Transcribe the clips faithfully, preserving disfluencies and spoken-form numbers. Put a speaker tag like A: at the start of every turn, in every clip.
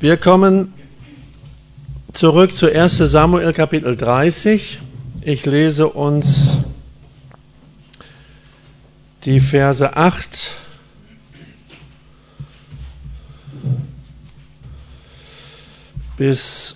A: Wir kommen zurück zu ersten Samuel Kapitel dreißig. Ich lese uns die Verse acht bis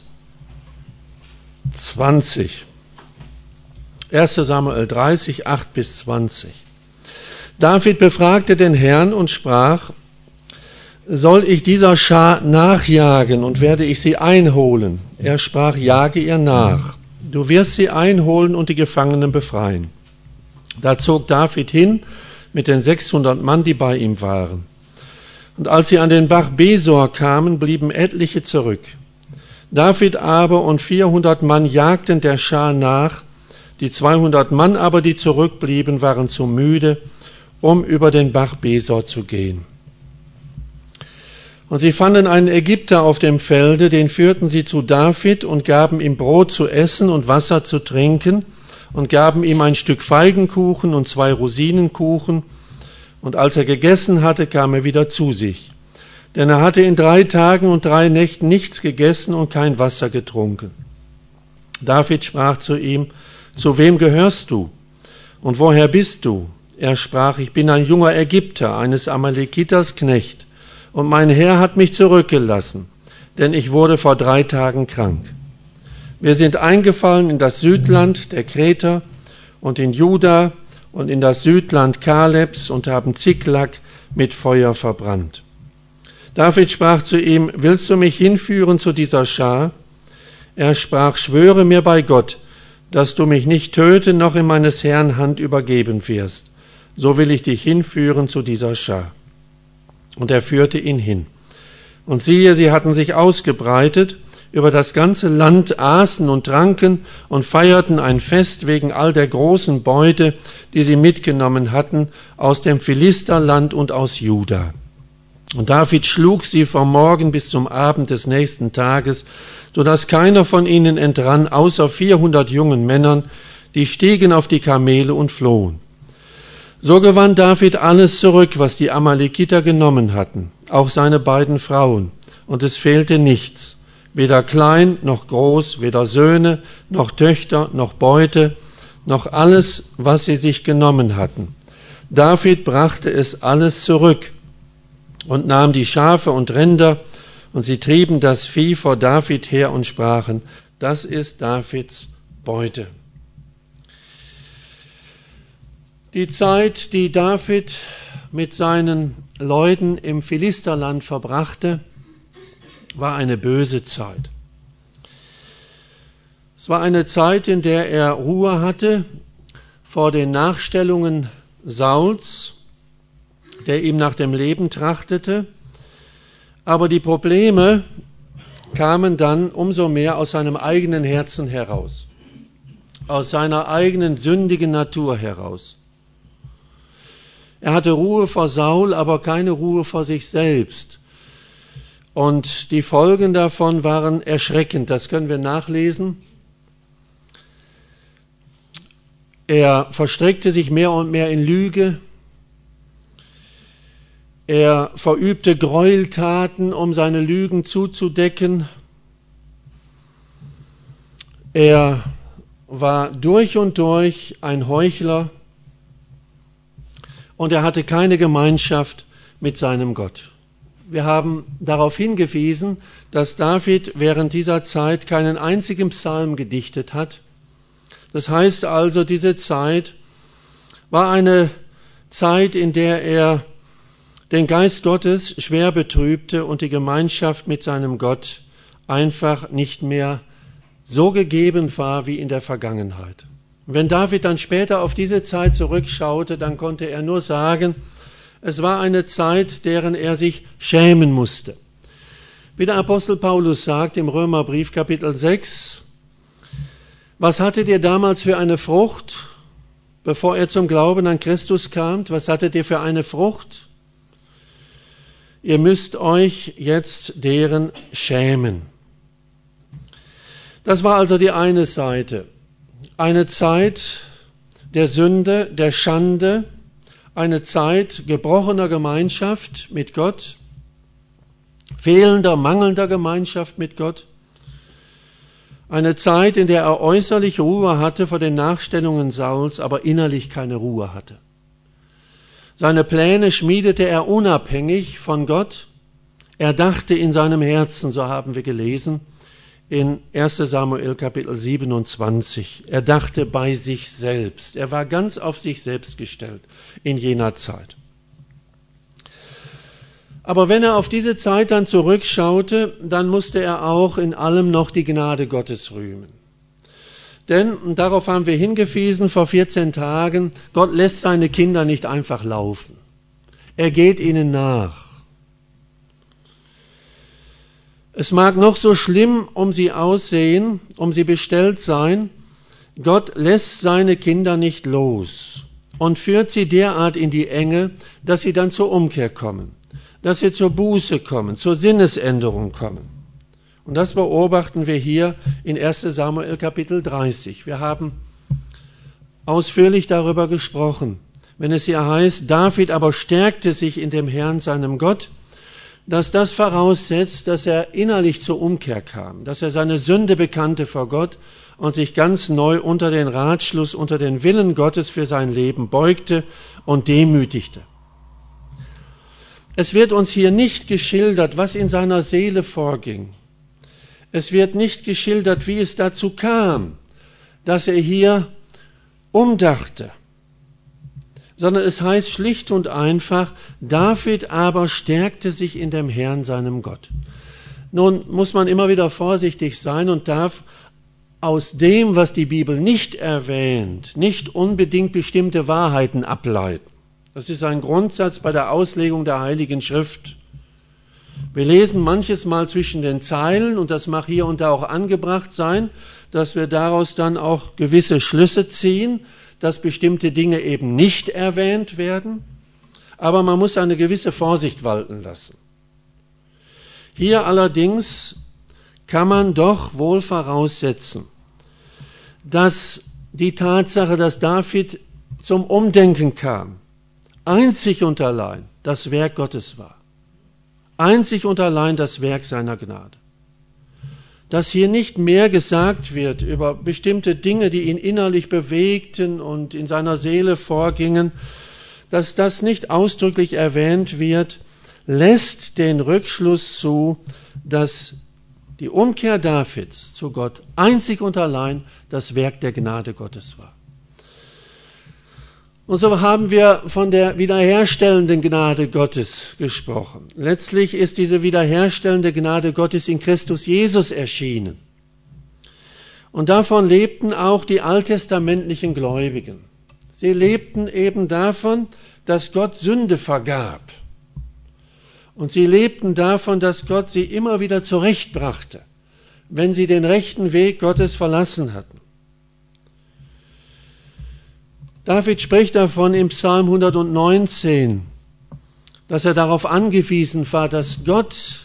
A: zwanzig. erster Samuel dreißig, acht bis zwanzig. David befragte den Herrn und sprach: Soll ich dieser Schar nachjagen und werde ich sie einholen? Er sprach: Jage ihr nach. Du wirst sie einholen und die Gefangenen befreien. Da zog David hin mit den sechshundert Mann, die bei ihm waren. Und als sie an den Bach Besor kamen, blieben etliche zurück. David aber und vierhundert Mann jagten der Schar nach. Die zweihundert Mann aber, die zurückblieben, waren zu müde, um über den Bach Besor zu gehen. Und sie fanden einen Ägypter auf dem Felde, den führten sie zu David und gaben ihm Brot zu essen und Wasser zu trinken und gaben ihm ein Stück Feigenkuchen und zwei Rosinenkuchen. Und als er gegessen hatte, kam er wieder zu sich. Denn er hatte in drei Tagen und drei Nächten nichts gegessen und kein Wasser getrunken. David sprach zu ihm: Zu wem gehörst du? Und woher bist du? Er sprach: Ich bin ein junger Ägypter, eines Amalekiters Knecht. Und mein Herr hat mich zurückgelassen, denn ich wurde vor drei Tagen krank. Wir sind eingefallen in das Südland der Kreter und in Juda und in das Südland Kalebs und haben Ziklag mit Feuer verbrannt. David sprach zu ihm: Willst du mich hinführen zu dieser Schar? Er sprach: Schwöre mir bei Gott, dass du mich nicht töten noch in meines Herrn Hand übergeben wirst. So will ich dich hinführen zu dieser Schar. Und er führte ihn hin. Und siehe, sie hatten sich ausgebreitet über das ganze Land, aßen und tranken und feierten ein Fest wegen all der großen Beute, die sie mitgenommen hatten aus dem Philisterland und aus Juda. Und David schlug sie vom Morgen bis zum Abend des nächsten Tages, so dass keiner von ihnen entrann, außer vierhundert jungen Männern, die stiegen auf die Kamele und flohen. So gewann David alles zurück, was die Amalekiter genommen hatten, auch seine beiden Frauen, und es fehlte nichts, weder klein noch groß, weder Söhne noch Töchter noch Beute, noch alles, was sie sich genommen hatten. David brachte es alles zurück und nahm die Schafe und Rinder, und sie trieben das Vieh vor David her und sprachen: Das ist Davids Beute. Die Zeit, die David mit seinen Leuten im Philisterland verbrachte, war eine böse Zeit. Es war eine Zeit, in der er Ruhe hatte vor den Nachstellungen Sauls, der ihm nach dem Leben trachtete. Aber die Probleme kamen dann umso mehr aus seinem eigenen Herzen heraus, aus seiner eigenen sündigen Natur heraus. Er hatte Ruhe vor Saul, aber keine Ruhe vor sich selbst. Und die Folgen davon waren erschreckend, das können wir nachlesen. Er verstrickte sich mehr und mehr in Lüge. Er verübte Gräueltaten, um seine Lügen zuzudecken. Er war durch und durch ein Heuchler und er hatte keine Gemeinschaft mit seinem Gott. Wir haben darauf hingewiesen, dass David während dieser Zeit keinen einzigen Psalm gedichtet hat. Das heißt also, diese Zeit war eine Zeit, in der er den Geist Gottes schwer betrübte und die Gemeinschaft mit seinem Gott einfach nicht mehr so gegeben war wie in der Vergangenheit. Wenn David dann später auf diese Zeit zurückschaute, dann konnte er nur sagen, es war eine Zeit, deren er sich schämen musste. Wie der Apostel Paulus sagt im Römerbrief Kapitel sechs, was hattet ihr damals für eine Frucht, bevor ihr zum Glauben an Christus kamt? Was hattet ihr für eine Frucht? Ihr müsst euch jetzt deren schämen. Das war also die eine Seite. Eine Zeit der Sünde, der Schande, eine Zeit gebrochener Gemeinschaft mit Gott. fehlender, mangelnder Gemeinschaft mit Gott. Eine Zeit, in der er äußerlich Ruhe hatte vor den Nachstellungen Sauls, aber innerlich keine Ruhe hatte. Seine Pläne schmiedete er unabhängig von Gott. Er dachte in seinem Herzen, so haben wir gelesen, in erster Samuel Kapitel siebenundzwanzig. Er dachte bei sich selbst. Er war ganz auf sich selbst gestellt in jener Zeit. Aber wenn er auf diese Zeit dann zurückschaute, dann musste er auch in allem noch die Gnade Gottes rühmen. Denn, und darauf haben wir hingewiesen vor vierzehn Tagen, Gott lässt seine Kinder nicht einfach laufen. Er geht ihnen nach. Es mag noch so schlimm um sie aussehen, um sie bestellt sein, Gott lässt seine Kinder nicht los und führt sie derart in die Enge, dass sie dann zur Umkehr kommen, dass sie zur Buße kommen, zur Sinnesänderung kommen. Und das beobachten wir hier in erster Samuel Kapitel dreißig. Wir haben ausführlich darüber gesprochen, wenn es hier heißt, David aber stärkte sich in dem Herrn, seinem Gott, dass das voraussetzt, dass er innerlich zur Umkehr kam, dass er seine Sünde bekannte vor Gott und sich ganz neu unter den Ratschluss, unter den Willen Gottes für sein Leben beugte und demütigte. Es wird uns hier nicht geschildert, was in seiner Seele vorging. Es wird nicht geschildert, wie es dazu kam, dass er hier umdachte, sondern es heißt schlicht und einfach, David aber stärkte sich in dem Herrn, seinem Gott. Nun muss man immer wieder vorsichtig sein und darf aus dem, was die Bibel nicht erwähnt, nicht unbedingt bestimmte Wahrheiten ableiten. Das ist ein Grundsatz bei der Auslegung der Heiligen Schrift. Wir lesen manches Mal zwischen den Zeilen, und das mag hier und da auch angebracht sein, dass wir daraus dann auch gewisse Schlüsse ziehen, dass bestimmte Dinge eben nicht erwähnt werden, aber man muss eine gewisse Vorsicht walten lassen. Hier allerdings kann man doch wohl voraussetzen, dass die Tatsache, dass David zum Umdenken kam, einzig und allein das Werk Gottes war. Einzig und allein das Werk seiner Gnade. Dass hier nicht mehr gesagt wird über bestimmte Dinge, die ihn innerlich bewegten und in seiner Seele vorgingen, dass das nicht ausdrücklich erwähnt wird, lässt den Rückschluss zu, dass die Umkehr Davids zu Gott einzig und allein das Werk der Gnade Gottes war. Und so haben wir von der wiederherstellenden Gnade Gottes gesprochen. Letztlich ist diese wiederherstellende Gnade Gottes in Christus Jesus erschienen. Und davon lebten auch die alttestamentlichen Gläubigen. Sie lebten eben davon, dass Gott Sünde vergab. Und sie lebten davon, dass Gott sie immer wieder zurechtbrachte, wenn sie den rechten Weg Gottes verlassen hatten. David spricht davon im Psalm hundertneunzehn, dass er darauf angewiesen war, dass Gott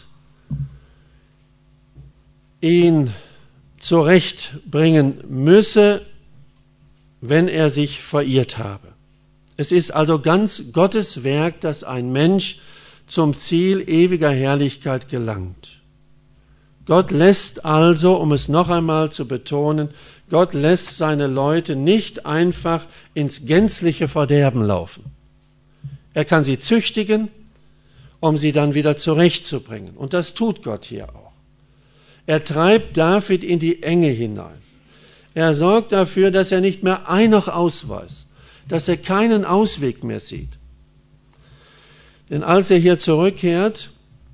A: ihn zurechtbringen müsse, wenn er sich verirrt habe. Es ist also ganz Gottes Werk, dass ein Mensch zum Ziel ewiger Herrlichkeit gelangt. Gott lässt also, um es noch einmal zu betonen, Gott lässt seine Leute nicht einfach ins gänzliche Verderben laufen. Er kann sie züchtigen, um sie dann wieder zurechtzubringen. Und das tut Gott hier auch. Er treibt David in die Enge hinein. Er sorgt dafür, dass er nicht mehr ein noch aus weiß, dass er keinen Ausweg mehr sieht. Denn als er hier zurückkehrt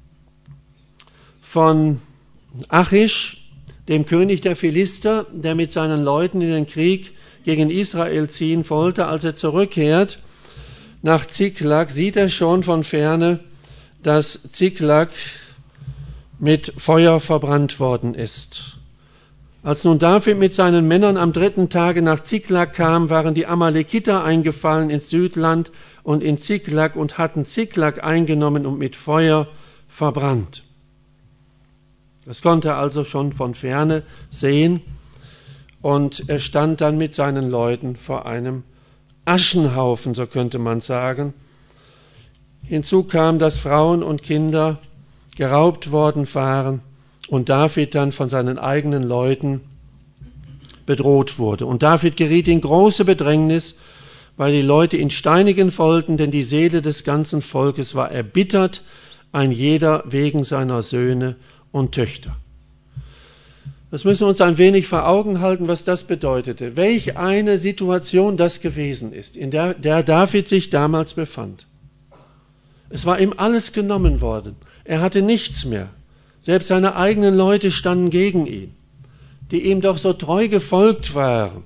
A: von Achish, dem König der Philister, der mit seinen Leuten in den Krieg gegen Israel ziehen wollte, als er zurückkehrt nach Ziklag, sieht er schon von ferne, dass Ziklag mit Feuer verbrannt worden ist. Als nun David mit seinen Männern am dritten Tage nach Ziklag kam, waren die Amalekiter eingefallen ins Südland und in Ziklag und hatten Ziklag eingenommen und mit Feuer verbrannt. Das konnte er also schon von ferne sehen, und er stand dann mit seinen Leuten vor einem Aschenhaufen, so könnte man sagen. Hinzu kam, dass Frauen und Kinder geraubt worden waren und David dann von seinen eigenen Leuten bedroht wurde. Und David geriet in große Bedrängnis, weil die Leute ihn steinigen wollten, denn die Seele des ganzen Volkes war erbittert, ein jeder wegen seiner Söhne und Töchter. Das müssen wir uns ein wenig vor Augen halten, was das bedeutete. Welch eine Situation das gewesen ist, in der, der David sich damals befand. Es war ihm alles genommen worden. Er hatte nichts mehr. Selbst seine eigenen Leute standen gegen ihn, die ihm doch so treu gefolgt waren.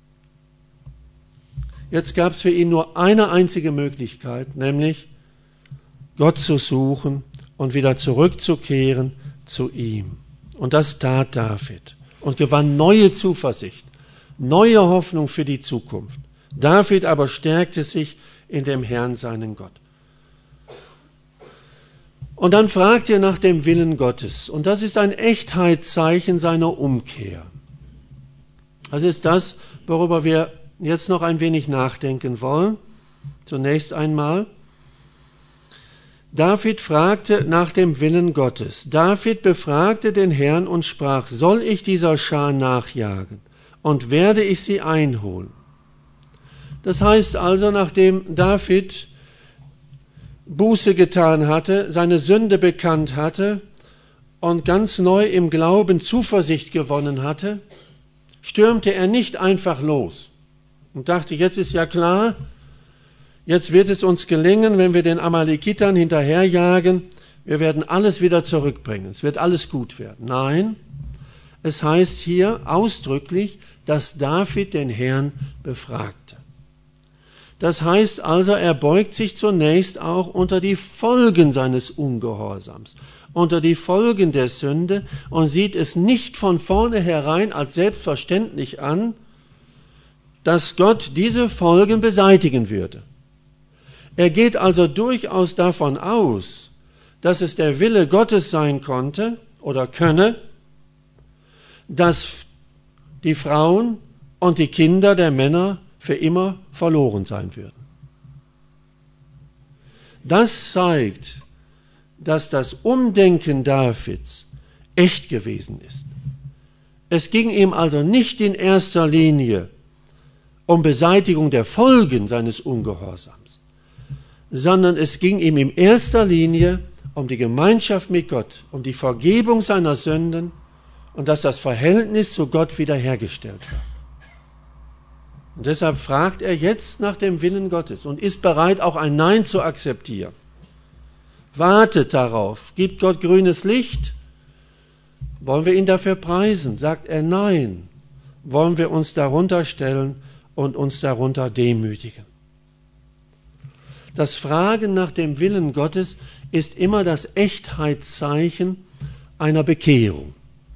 A: Jetzt gab es für ihn nur eine einzige Möglichkeit, nämlich Gott zu suchen und wieder zurückzukehren zu ihm. Und das tat David und gewann neue Zuversicht, neue Hoffnung für die Zukunft. David aber stärkte sich in dem Herrn, seinen Gott. Und dann fragt er nach dem Willen Gottes. Und das ist ein Echtheitszeichen seiner Umkehr. Das ist das, worüber wir jetzt noch ein wenig nachdenken wollen. Zunächst einmal. David fragte nach dem Willen Gottes. David befragte den Herrn und sprach, soll ich dieser Schar nachjagen und werde ich sie einholen? Das heißt also, nachdem David Buße getan hatte, seine Sünde bekannt hatte und ganz neu im Glauben Zuversicht gewonnen hatte, stürmte er nicht einfach los und dachte, jetzt ist ja klar, jetzt wird es uns gelingen, wenn wir den Amalekitern hinterherjagen, wir werden alles wieder zurückbringen, es wird alles gut werden. Nein, es heißt hier ausdrücklich, dass David den Herrn befragte. Das heißt also, er beugt sich zunächst auch unter die Folgen seines Ungehorsams, unter die Folgen der Sünde und sieht es nicht von vornherein als selbstverständlich an, dass Gott diese Folgen beseitigen würde. Er geht also durchaus davon aus, dass es der Wille Gottes sein konnte oder könne, dass die Frauen und die Kinder der Männer für immer verloren sein würden. Das zeigt, dass das Umdenken Davids echt gewesen ist. Es ging ihm also nicht in erster Linie um Beseitigung der Folgen seines Ungehorsams, sondern es ging ihm in erster Linie um die Gemeinschaft mit Gott, um die Vergebung seiner Sünden und dass das Verhältnis zu Gott wiederhergestellt wird. Und deshalb fragt er jetzt nach dem Willen Gottes und ist bereit, auch ein Nein zu akzeptieren. Wartet darauf. Gibt Gott grünes Licht? Wollen wir ihn dafür preisen? Sagt er Nein. Wollen wir uns darunter stellen und uns darunter demütigen? Das Fragen nach dem Willen Gottes ist immer das Echtheitszeichen einer Bekehrung.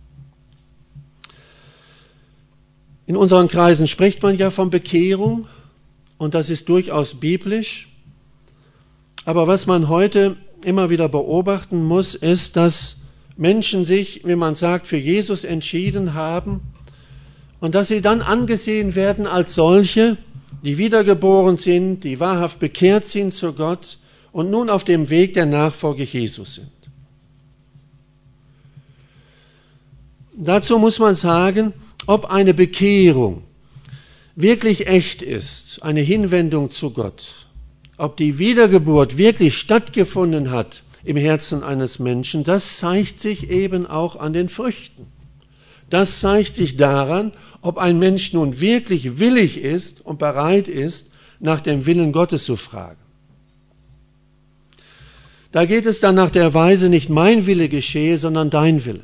A: In unseren Kreisen spricht man ja von Bekehrung und das ist durchaus biblisch. Aber was man heute immer wieder beobachten muss, ist, dass Menschen sich, wie man sagt, für Jesus entschieden haben und dass sie dann angesehen werden als solche, die wiedergeboren sind, die wahrhaft bekehrt sind zu Gott und nun auf dem Weg der Nachfolge Jesus sind. Dazu muss man sagen, ob eine Bekehrung wirklich echt ist, eine Hinwendung zu Gott, ob die Wiedergeburt wirklich stattgefunden hat im Herzen eines Menschen, das zeigt sich eben auch an den Früchten. Das zeigt sich daran, ob ein Mensch nun wirklich willig ist und bereit ist, nach dem Willen Gottes zu fragen. Da geht es dann nach der Weise, nicht mein Wille geschehe, sondern dein Wille.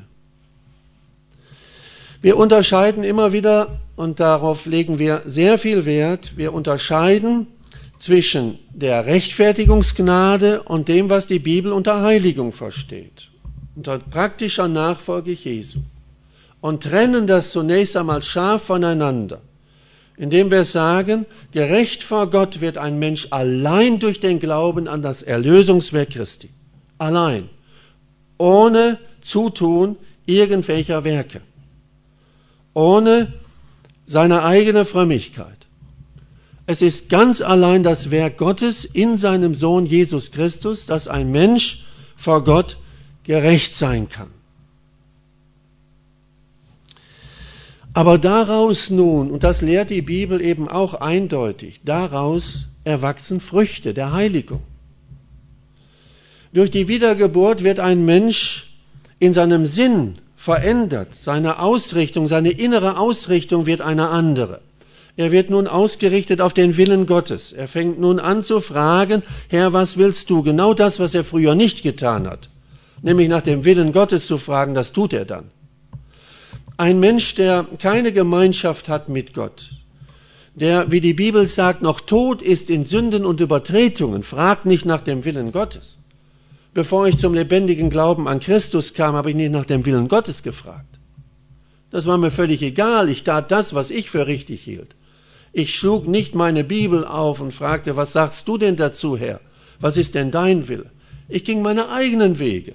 A: Wir unterscheiden immer wieder, und darauf legen wir sehr viel Wert, wir unterscheiden zwischen der Rechtfertigungsgnade und dem, was die Bibel unter Heiligung versteht, unter praktischer Nachfolge Jesu. Und trennen das zunächst einmal scharf voneinander, indem wir sagen, gerecht vor Gott wird ein Mensch allein durch den Glauben an das Erlösungswerk Christi. Allein. Ohne Zutun irgendwelcher Werke. Ohne seine eigene Frömmigkeit. Es ist ganz allein das Werk Gottes in seinem Sohn Jesus Christus, dass ein Mensch vor Gott gerecht sein kann. Aber daraus nun, und das lehrt die Bibel eben auch eindeutig, daraus erwachsen Früchte der Heiligung. Durch die Wiedergeburt wird ein Mensch in seinem Sinn verändert, seine Ausrichtung, seine innere Ausrichtung wird eine andere. Er wird nun ausgerichtet auf den Willen Gottes. Er fängt nun an zu fragen, Herr, was willst du? Genau das, was er früher nicht getan hat. Nämlich nach dem Willen Gottes zu fragen, das tut er dann. Ein Mensch, der keine Gemeinschaft hat mit Gott, der, wie die Bibel sagt, noch tot ist in Sünden und Übertretungen, fragt nicht nach dem Willen Gottes. Bevor ich zum lebendigen Glauben an Christus kam, habe ich nicht nach dem Willen Gottes gefragt. Das war mir völlig egal. Ich tat das, was ich für richtig hielt. Ich schlug nicht meine Bibel auf und fragte, was sagst du denn dazu, Herr? Was ist denn dein Wille? Ich ging meine eigenen Wege.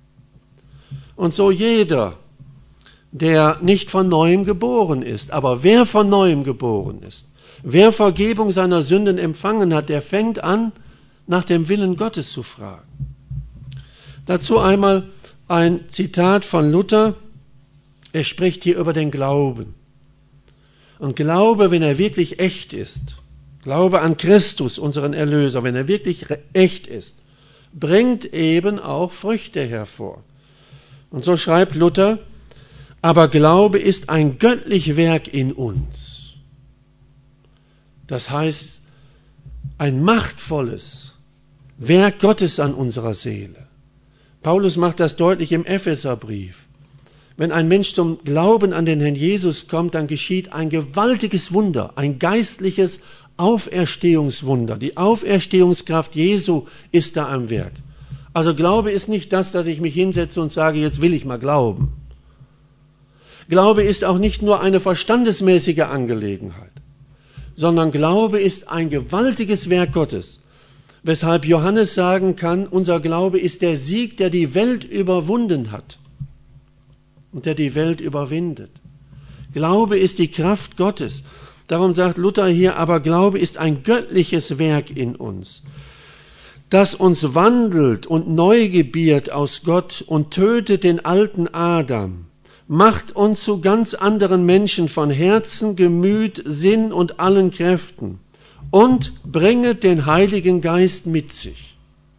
A: Und so jeder, der nicht von Neuem geboren ist. Aber wer von Neuem geboren ist, wer Vergebung seiner Sünden empfangen hat, der fängt an, nach dem Willen Gottes zu fragen. Dazu einmal ein Zitat von Luther. Er spricht hier über den Glauben. Und Glaube, wenn er wirklich echt ist, Glaube an Christus, unseren Erlöser, wenn er wirklich echt ist, bringt eben auch Früchte hervor. Und so schreibt Luther, aber Glaube ist ein göttlich Werk in uns. Das heißt, ein machtvolles Werk Gottes an unserer Seele. Paulus macht das deutlich im Epheserbrief. Wenn ein Mensch zum Glauben an den Herrn Jesus kommt, dann geschieht ein gewaltiges Wunder, ein geistliches Auferstehungswunder. Die Auferstehungskraft Jesu ist da am Werk. Also Glaube ist nicht das, dass ich mich hinsetze und sage, jetzt will ich mal glauben. Glaube ist auch nicht nur eine verstandesmäßige Angelegenheit, sondern Glaube ist ein gewaltiges Werk Gottes, weshalb Johannes sagen kann, unser Glaube ist der Sieg, der die Welt überwunden hat und der die Welt überwindet. Glaube ist die Kraft Gottes. Darum sagt Luther hier, aber Glaube ist ein göttliches Werk in uns, das uns wandelt und neu gebiert aus Gott und tötet den alten Adam, macht uns zu ganz anderen Menschen von Herzen, Gemüt, Sinn und allen Kräften und bringet den Heiligen Geist mit sich.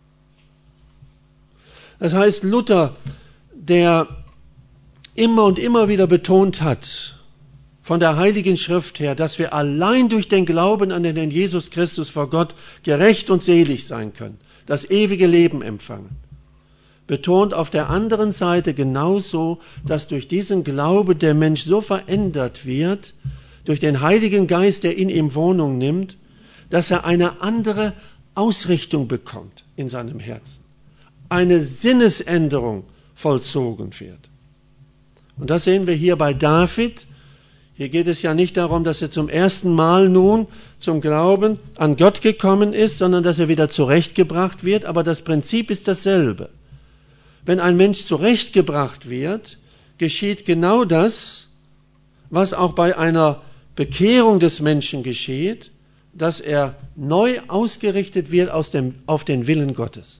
A: Das heißt, Luther, der immer und immer wieder betont hat, von der Heiligen Schrift her, dass wir allein durch den Glauben an den Herrn Jesus Christus vor Gott gerecht und selig sein können, das ewige Leben empfangen, betont auf der anderen Seite genauso, dass durch diesen Glauben der Mensch so verändert wird, durch den Heiligen Geist, der in ihm Wohnung nimmt, dass er eine andere Ausrichtung bekommt in seinem Herzen. Eine Sinnesänderung vollzogen wird. Und das sehen wir hier bei David. Hier geht es ja nicht darum, dass er zum ersten Mal nun zum Glauben an Gott gekommen ist, sondern dass er wieder zurechtgebracht wird, aber das Prinzip ist dasselbe. Wenn ein Mensch zurechtgebracht wird, geschieht genau das, was auch bei einer Bekehrung des Menschen geschieht, dass er neu ausgerichtet wird aus dem, auf den Willen Gottes.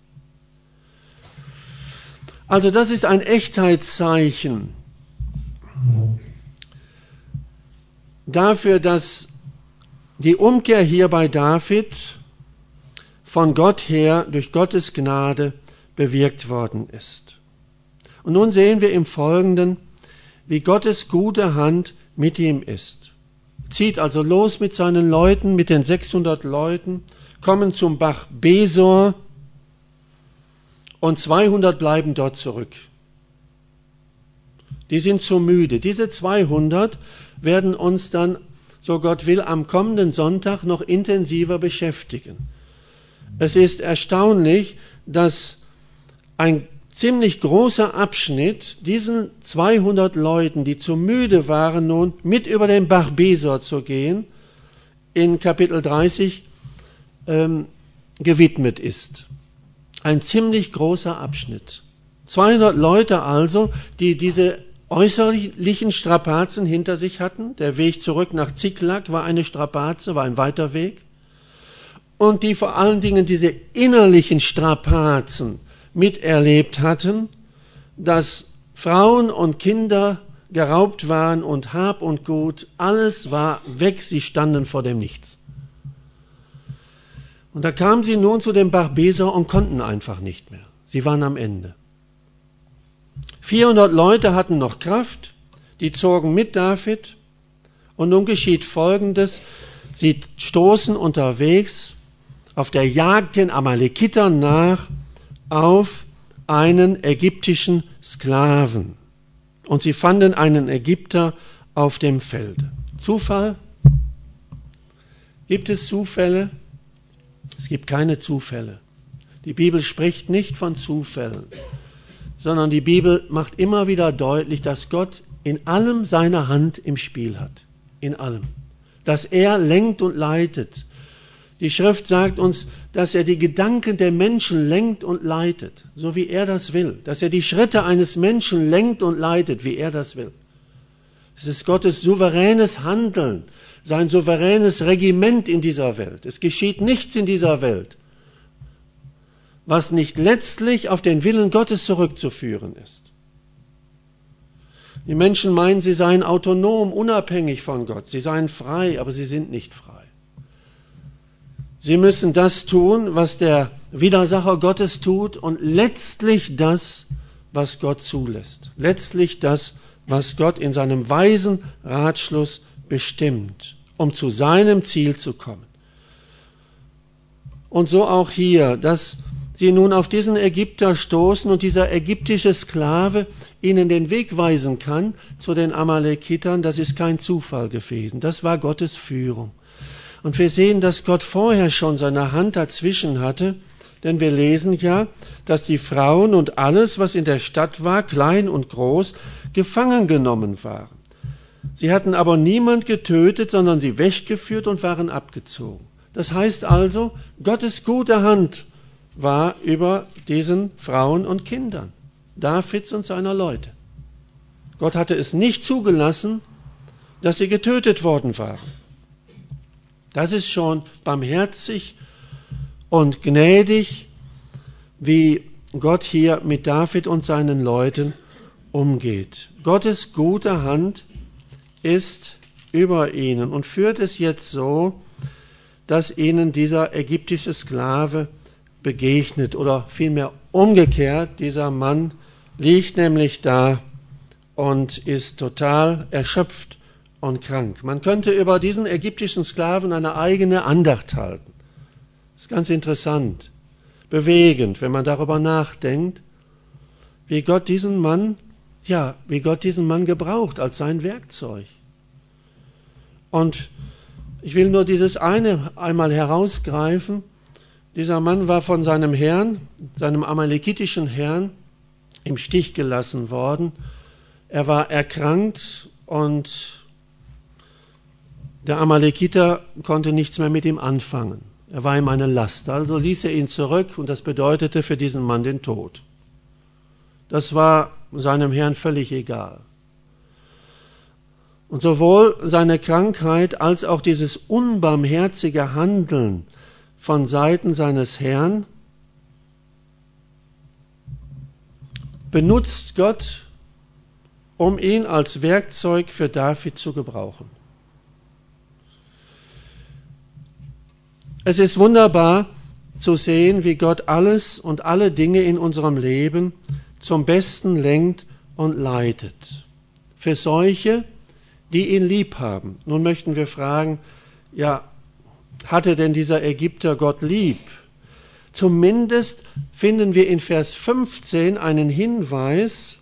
A: Also das ist ein Echtheitszeichen dafür, dass die Umkehr hier bei David von Gott her durch Gottes Gnade bewirkt worden ist. Und nun sehen wir im Folgenden, wie Gottes gute Hand mit ihm ist. Zieht also los mit seinen Leuten, mit den sechshundert Leuten, kommen zum Bach Besor und zweihundert bleiben dort zurück. Die sind zu müde. Diese zweihundert werden uns dann, so Gott will, am kommenden Sonntag noch intensiver beschäftigen. Es ist erstaunlich, dass ein ziemlich großer Abschnitt diesen zweihundert Leuten, die zu müde waren, nun mit über den Bach Besor zu gehen, in Kapitel dreißig ähm, gewidmet ist. Ein ziemlich großer Abschnitt. zweihundert Leute also, die diese äußerlichen Strapazen hinter sich hatten. Der Weg zurück nach Ziklag war eine Strapaze, war ein weiter Weg. Und die vor allen Dingen diese innerlichen Strapazen miterlebt hatten, dass Frauen und Kinder geraubt waren und Hab und Gut, alles war weg, sie standen vor dem Nichts. Und da kamen sie nun zu dem Bach Besor und konnten einfach nicht mehr. Sie waren am Ende. vierhundert Leute hatten noch Kraft, die zogen mit David und nun geschieht Folgendes. Sie stoßen unterwegs auf der Jagd den Amalekitern nach auf einen ägyptischen Sklaven. Und sie fanden einen Ägypter auf dem Felde. Zufall? Gibt es Zufälle? Es gibt keine Zufälle. Die Bibel spricht nicht von Zufällen, sondern die Bibel macht immer wieder deutlich, dass Gott in allem seine Hand im Spiel hat. In allem. Dass er lenkt und leitet. Die Schrift sagt uns, dass er die Gedanken der Menschen lenkt und leitet, so wie er das will. Dass er die Schritte eines Menschen lenkt und leitet, wie er das will. Es ist Gottes souveränes Handeln, sein souveränes Regiment in dieser Welt. Es geschieht nichts in dieser Welt, was nicht letztlich auf den Willen Gottes zurückzuführen ist. Die Menschen meinen, sie seien autonom, unabhängig von Gott. Sie seien frei, aber sie sind nicht frei. Sie müssen das tun, was der Widersacher Gottes tut und letztlich das, was Gott zulässt. Letztlich das, was Gott in seinem weisen Ratschluss bestimmt, um zu seinem Ziel zu kommen. Und so auch hier, dass sie nun auf diesen Ägypter stoßen und dieser ägyptische Sklave ihnen den Weg weisen kann zu den Amalekitern, das ist kein Zufall gewesen. Das war Gottes Führung. Und wir sehen, dass Gott vorher schon seine Hand dazwischen hatte, denn wir lesen ja, dass die Frauen und alles, was in der Stadt war, klein und groß, gefangen genommen waren. Sie hatten aber niemand getötet, sondern sie weggeführt und waren abgezogen. Das heißt also, Gottes gute Hand war über diesen Frauen und Kindern, Davids und seiner Leute. Gott hatte es nicht zugelassen, dass sie getötet worden waren. Das ist schon barmherzig und gnädig, wie Gott hier mit David und seinen Leuten umgeht. Gottes gute Hand ist über ihnen und führt es jetzt so, dass ihnen dieser ägyptische Sklave begegnet oder vielmehr umgekehrt. Dieser Mann liegt nämlich da und ist total erschöpft und krank. Man könnte über diesen ägyptischen Sklaven eine eigene Andacht halten. Das ist ganz interessant, bewegend, wenn man darüber nachdenkt, wie Gott diesen Mann, ja, wie Gott diesen Mann gebraucht als sein Werkzeug. Und ich will nur dieses eine einmal herausgreifen. Dieser Mann war von seinem Herrn, seinem amalekitischen Herrn, im Stich gelassen worden. Er war erkrankt und der Amalekiter konnte nichts mehr mit ihm anfangen. Er war ihm eine Last. Also ließ er ihn zurück und das bedeutete für diesen Mann den Tod. Das war seinem Herrn völlig egal. Und sowohl seine Krankheit als auch dieses unbarmherzige Handeln von Seiten seines Herrn benutzt Gott, um ihn als Werkzeug für David zu gebrauchen. Es ist wunderbar zu sehen, wie Gott alles und alle Dinge in unserem Leben zum Besten lenkt und leitet. Für solche, die ihn lieb haben. Nun möchten wir fragen, ja, hatte denn dieser Ägypter Gott lieb? Zumindest finden wir in Vers fünfzehn einen Hinweis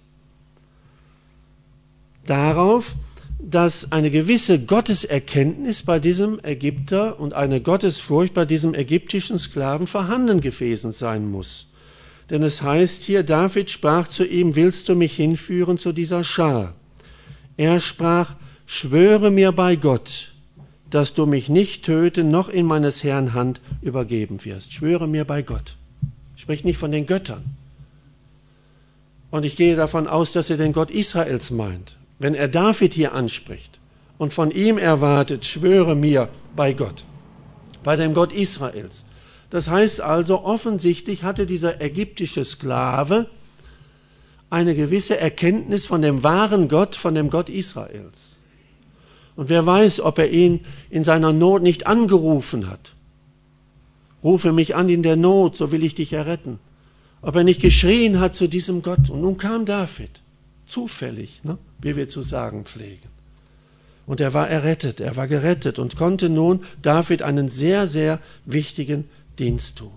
A: darauf, dass eine gewisse Gotteserkenntnis bei diesem Ägypter und eine Gottesfurcht bei diesem ägyptischen Sklaven vorhanden gewesen sein muss. Denn es heißt hier, David sprach zu ihm, willst du mich hinführen zu dieser Schar? Er sprach, schwöre mir bei Gott, dass du mich nicht töten, noch in meines Herrn Hand übergeben wirst. Schwöre mir bei Gott. Sprich nicht von den Göttern. Und ich gehe davon aus, dass er den Gott Israels meint. Wenn er David hier anspricht und von ihm erwartet, schwöre mir bei Gott, bei dem Gott Israels, Das heißt also, offensichtlich hatte dieser ägyptische Sklave eine gewisse Erkenntnis von dem wahren Gott, von dem Gott Israels. Und wer weiß, ob er ihn in seiner Not nicht angerufen hat. Rufe mich an in der Not, so will ich dich erretten. Ob er nicht geschrien hat zu diesem Gott. Und nun kam David, zufällig, ne, wie wir zu sagen pflegen. Und er war errettet, er war gerettet und konnte nun David einen sehr, sehr wichtigen Dienst tun.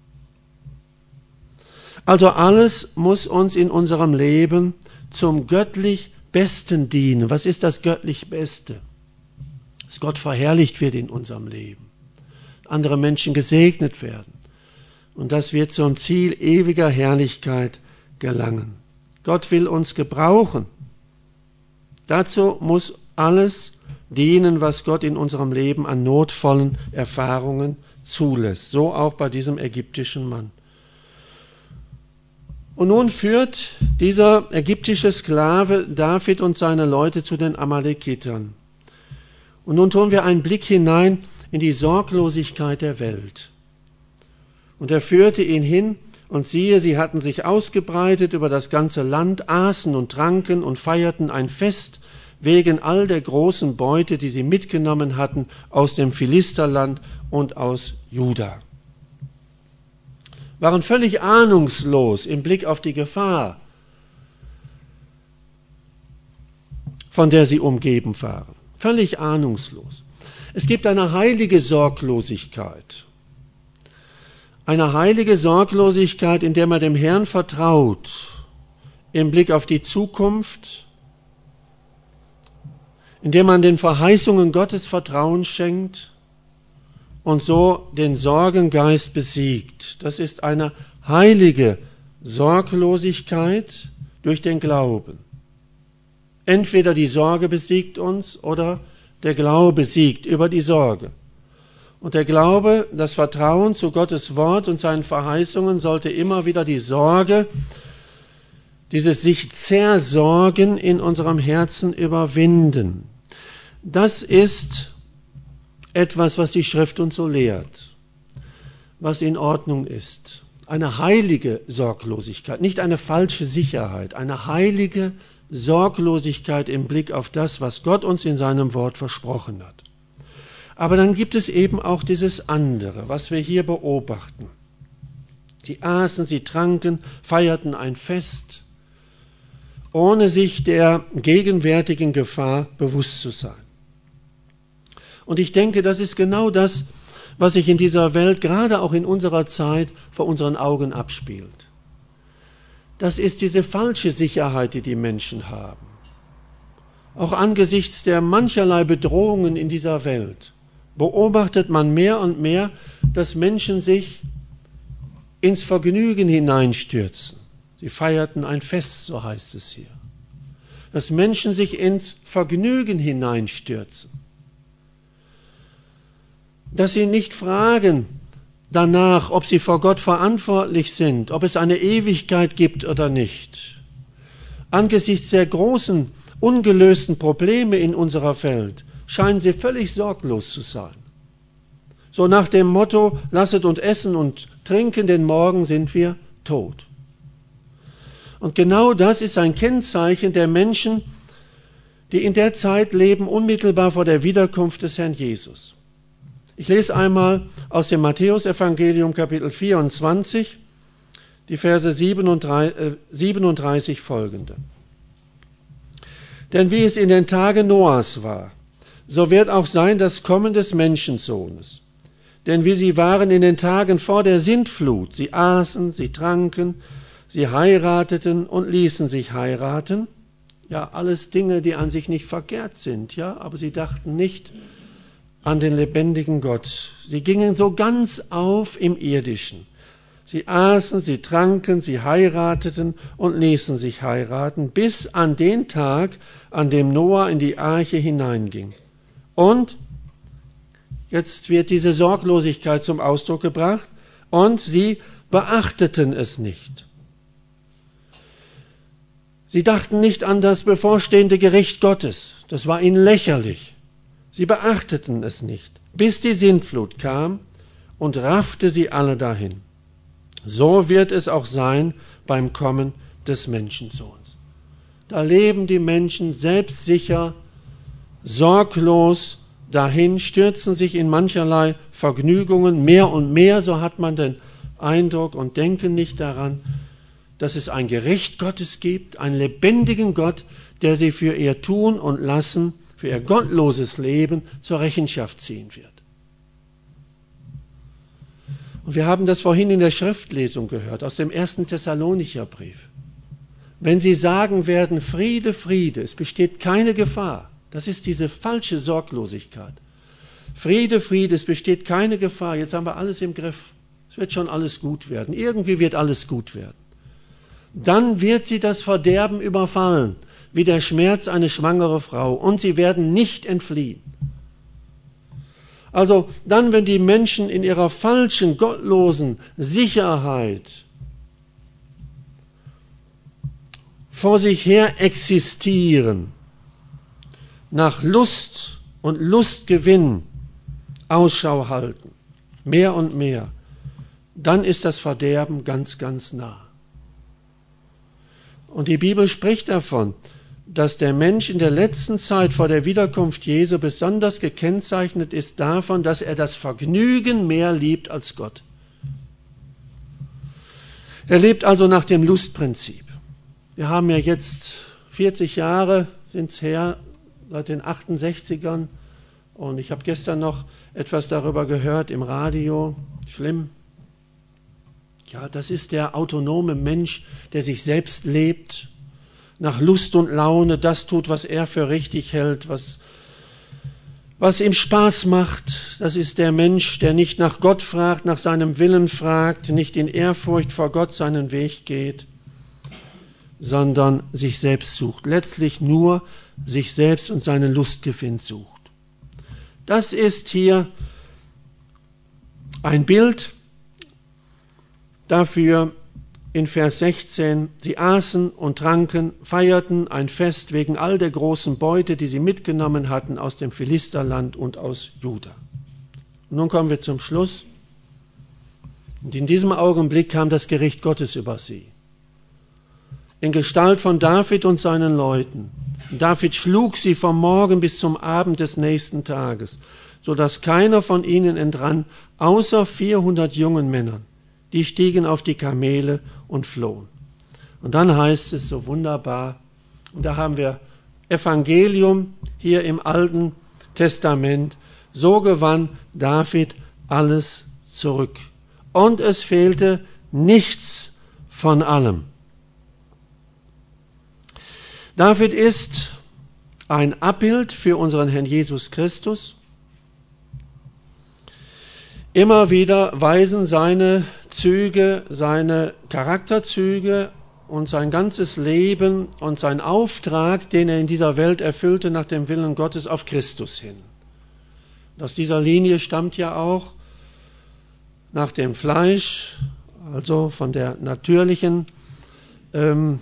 A: Also alles muss uns in unserem Leben zum göttlich Besten dienen. Was ist das göttlich Beste? Dass Gott verherrlicht wird in unserem Leben, andere Menschen gesegnet werden und dass wir zum Ziel ewiger Herrlichkeit gelangen. Gott will uns gebrauchen. Dazu muss alles dienen, was Gott in unserem Leben an notvollen Erfahrungen zulässt. So auch bei diesem ägyptischen Mann. Und nun führt dieser ägyptische Sklave David und seine Leute zu den Amalekitern. Und nun tun wir einen Blick hinein in die Sorglosigkeit der Welt. Und er führte ihn hin, und siehe, sie hatten sich ausgebreitet über das ganze Land, aßen und tranken und feierten ein Fest wegen all der großen Beute, die sie mitgenommen hatten aus dem Philisterland und aus Juda. Waren völlig ahnungslos im Blick auf die Gefahr, von der sie umgeben waren. Völlig ahnungslos. Es gibt eine heilige Sorglosigkeit. Eine heilige Sorglosigkeit, in der man dem Herrn vertraut, im Blick auf die Zukunft, in der man den Verheißungen Gottes Vertrauen schenkt und so den Sorgengeist besiegt. Das ist eine heilige Sorglosigkeit durch den Glauben. Entweder die Sorge besiegt uns oder der Glaube siegt über die Sorge. Und der Glaube, das Vertrauen zu Gottes Wort und seinen Verheißungen sollte immer wieder die Sorge, dieses sich zersorgen in unserem Herzen überwinden. Das ist etwas, was die Schrift uns so lehrt, was in Ordnung ist. Eine heilige Sorglosigkeit, nicht eine falsche Sicherheit, eine heilige Sorglosigkeit im Blick auf das, was Gott uns in seinem Wort versprochen hat. Aber dann gibt es eben auch dieses andere, was wir hier beobachten. Sie aßen, sie tranken, feierten ein Fest, ohne sich der gegenwärtigen Gefahr bewusst zu sein. Und ich denke, das ist genau das, was sich in dieser Welt, gerade auch in unserer Zeit, vor unseren Augen abspielt. Das ist diese falsche Sicherheit, die die Menschen haben. Auch angesichts der mancherlei Bedrohungen in dieser Welt beobachtet man mehr und mehr, dass Menschen sich ins Vergnügen hineinstürzen. Sie feierten ein Fest, so heißt es hier. Dass Menschen sich ins Vergnügen hineinstürzen. Dass sie nicht fragen danach, ob sie vor Gott verantwortlich sind, ob es eine Ewigkeit gibt oder nicht. Angesichts der großen, ungelösten Probleme in unserer Welt scheinen sie völlig sorglos zu sein. So nach dem Motto, lasset uns essen und trinken, denn morgen sind wir tot. Und genau das ist ein Kennzeichen der Menschen, die in der Zeit leben, unmittelbar vor der Wiederkunft des Herrn Jesus. Ich lese einmal aus dem Matthäusevangelium Kapitel vierundzwanzig, die Verse siebenunddreißig folgende. Denn wie es in den Tagen Noahs war, so wird auch sein das Kommen des Menschensohnes. Denn wie sie waren in den Tagen vor der Sintflut, sie aßen, sie tranken, sie heirateten und ließen sich heiraten. Ja, alles Dinge, die an sich nicht verkehrt sind, ja, aber sie dachten nicht an den lebendigen Gott. Sie gingen so ganz auf im Irdischen. Sie aßen, sie tranken, sie heirateten und ließen sich heiraten, bis an den Tag, an dem Noah in die Arche hineinging. Und jetzt wird diese Sorglosigkeit zum Ausdruck gebracht, und sie beachteten es nicht. Sie dachten nicht an das bevorstehende Gericht Gottes. Das war ihnen lächerlich. Sie beachteten es nicht, bis die Sintflut kam und raffte sie alle dahin. So wird es auch sein beim Kommen des Menschensohns. Da leben die Menschen selbstsicher, sorglos dahin, stürzen sich in mancherlei Vergnügungen mehr und mehr, so hat man den Eindruck, und denken nicht daran, dass es ein Gericht Gottes gibt, einen lebendigen Gott, der sie für ihr Tun und Lassen, für ihr gottloses Leben zur Rechenschaft ziehen wird. Und wir haben das vorhin in der Schriftlesung gehört, aus dem ersten Thessalonicher Brief. Wenn sie sagen werden, Friede, Friede, es besteht keine Gefahr, das ist diese falsche Sorglosigkeit. Friede, Friede, es besteht keine Gefahr, jetzt haben wir alles im Griff, es wird schon alles gut werden, irgendwie wird alles gut werden. Dann wird sie das Verderben überfallen, wie der Schmerz eine schwangere Frau, und sie werden nicht entfliehen. Also dann, wenn die Menschen in ihrer falschen, gottlosen Sicherheit vor sich her existieren, nach Lust und Lustgewinn Ausschau halten, mehr und mehr, dann ist das Verderben ganz, ganz nah. Und die Bibel spricht davon, dass der Mensch in der letzten Zeit vor der Wiederkunft Jesu besonders gekennzeichnet ist davon, dass er das Vergnügen mehr liebt als Gott. Er lebt also nach dem Lustprinzip. Wir haben ja jetzt vierzig Jahre sind's her, seit den achtundsechzigern, und ich habe gestern noch etwas darüber gehört im Radio. Schlimm. Ja, das ist der autonome Mensch, der sich selbst lebt, nach Lust und Laune das tut, was er für richtig hält, was, was ihm Spaß macht. Das ist der Mensch, der nicht nach Gott fragt, nach seinem Willen fragt, nicht in Ehrfurcht vor Gott seinen Weg geht, sondern sich selbst sucht. Letztlich nur sich selbst und seinen Lustgewinn sucht. Das ist hier ein Bild dafür in Vers sechzehn. Sie aßen und tranken, feierten ein Fest wegen all der großen Beute, die sie mitgenommen hatten aus dem Philisterland und aus Juda. Und nun kommen wir zum Schluss. Und in diesem Augenblick kam das Gericht Gottes über sie. In Gestalt von David und seinen Leuten. David schlug sie vom Morgen bis zum Abend des nächsten Tages, so dass keiner von ihnen entrann, außer vierhundert jungen Männern. Die stiegen auf die Kamele und flohen. Und dann heißt es so wunderbar, und da haben wir Evangelium hier im Alten Testament, so gewann David alles zurück. Und es fehlte nichts von allem. David ist ein Abbild für unseren Herrn Jesus Christus. Immer wieder weisen seine Züge, seine Charakterzüge und sein ganzes Leben und sein Auftrag, den er in dieser Welt erfüllte, nach dem Willen Gottes auf Christus hin. Aus dieser Linie stammt ja auch nach dem Fleisch, also von der natürlichen ähm,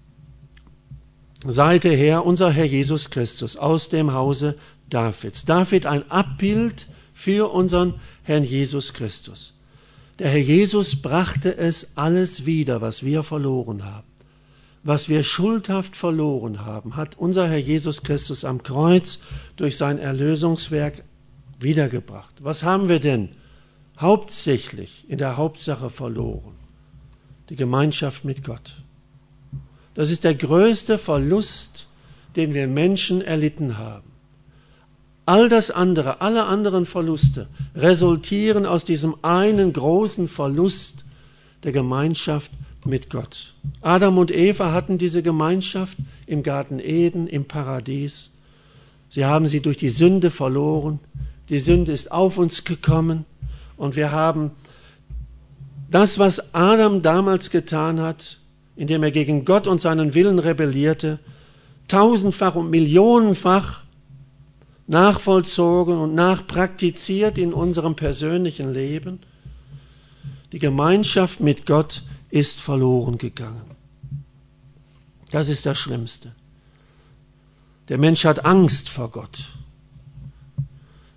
A: Seite her, unser Herr Jesus Christus aus dem Hause Davids. David ein Abbild für unseren Herrn Jesus Christus. Der Herr Jesus brachte es alles wieder, was wir verloren haben. Was wir schuldhaft verloren haben, hat unser Herr Jesus Christus am Kreuz durch sein Erlösungswerk wiedergebracht. Was haben wir denn hauptsächlich in der Hauptsache verloren? Die Gemeinschaft mit Gott. Das ist der größte Verlust, den wir Menschen erlitten haben. All das andere, alle anderen Verluste resultieren aus diesem einen großen Verlust der Gemeinschaft mit Gott. Adam und Eva hatten diese Gemeinschaft im Garten Eden, im Paradies. Sie haben sie durch die Sünde verloren. Die Sünde ist auf uns gekommen und wir haben das, was Adam damals getan hat, indem er gegen Gott und seinen Willen rebellierte, tausendfach und millionenfach nachvollzogen und nachpraktiziert in unserem persönlichen Leben. Die Gemeinschaft mit Gott ist verloren gegangen. Das ist das Schlimmste. Der Mensch hat Angst vor Gott.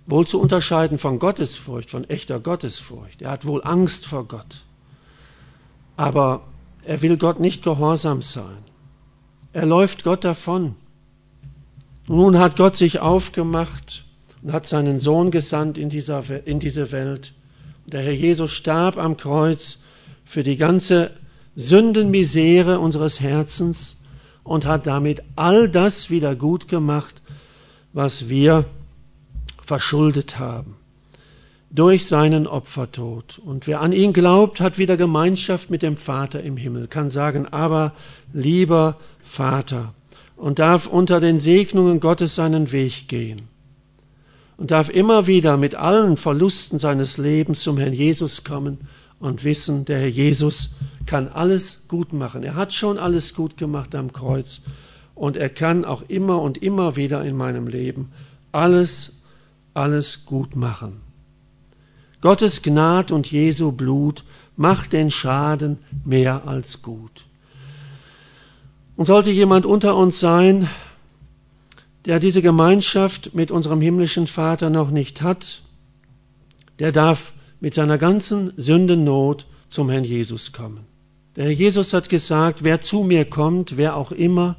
A: wohl zu unterscheiden von Gottesfurcht, von echter Gottesfurcht. Er hat wohl Angst vor Gott. Aber er will Gott nicht gehorsam sein. Er läuft Gott davon. Nun hat Gott sich aufgemacht und hat seinen Sohn gesandt in, dieser, in diese Welt. Der Herr Jesus starb am Kreuz für die ganze Sündenmisere unseres Herzens und hat damit all das wieder gut gemacht, was wir verschuldet haben, durch seinen Opfertod. Und wer an ihn glaubt, hat wieder Gemeinschaft mit dem Vater im Himmel, kann sagen, aber lieber Vater, und darf unter den Segnungen Gottes seinen Weg gehen und darf immer wieder mit allen Verlusten seines Lebens zum Herrn Jesus kommen und wissen, der Herr Jesus kann alles gut machen. Er hat schon alles gut gemacht am Kreuz und er kann auch immer und immer wieder in meinem Leben alles, alles gut machen. Gottes Gnade und Jesu Blut macht den Schaden mehr als gut. Und sollte jemand unter uns sein, der diese Gemeinschaft mit unserem himmlischen Vater noch nicht hat, der darf mit seiner ganzen Sündennot zum Herrn Jesus kommen. Der Herr Jesus hat gesagt, wer zu mir kommt, wer auch immer,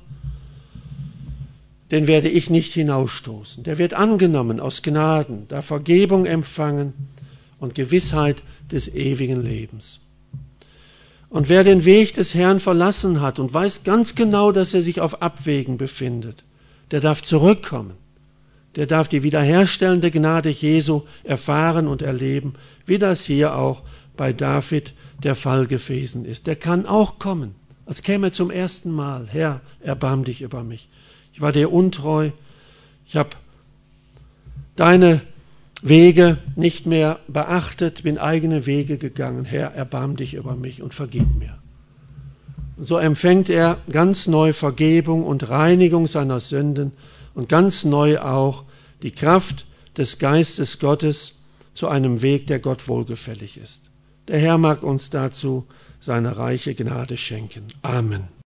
A: den werde ich nicht hinausstoßen. Der wird angenommen aus Gnaden, darf Vergebung empfangen und Gewissheit des ewigen Lebens. Und wer den Weg des Herrn verlassen hat und weiß ganz genau, dass er sich auf Abwägen befindet, der darf zurückkommen. Der darf die wiederherstellende Gnade Jesu erfahren und erleben, wie das hier auch bei David der Fall gewesen ist. Der kann auch kommen, als käme er zum ersten Mal. Herr, erbarm dich über mich. Ich war dir untreu. Ich habe deine Wege nicht mehr beachtet, bin eigene Wege gegangen. Herr, erbarm dich über mich und vergib mir. Und so empfängt er ganz neu Vergebung und Reinigung seiner Sünden und ganz neu auch die Kraft des Geistes Gottes zu einem Weg, der Gott wohlgefällig ist. Der Herr mag uns dazu seine reiche Gnade schenken. Amen.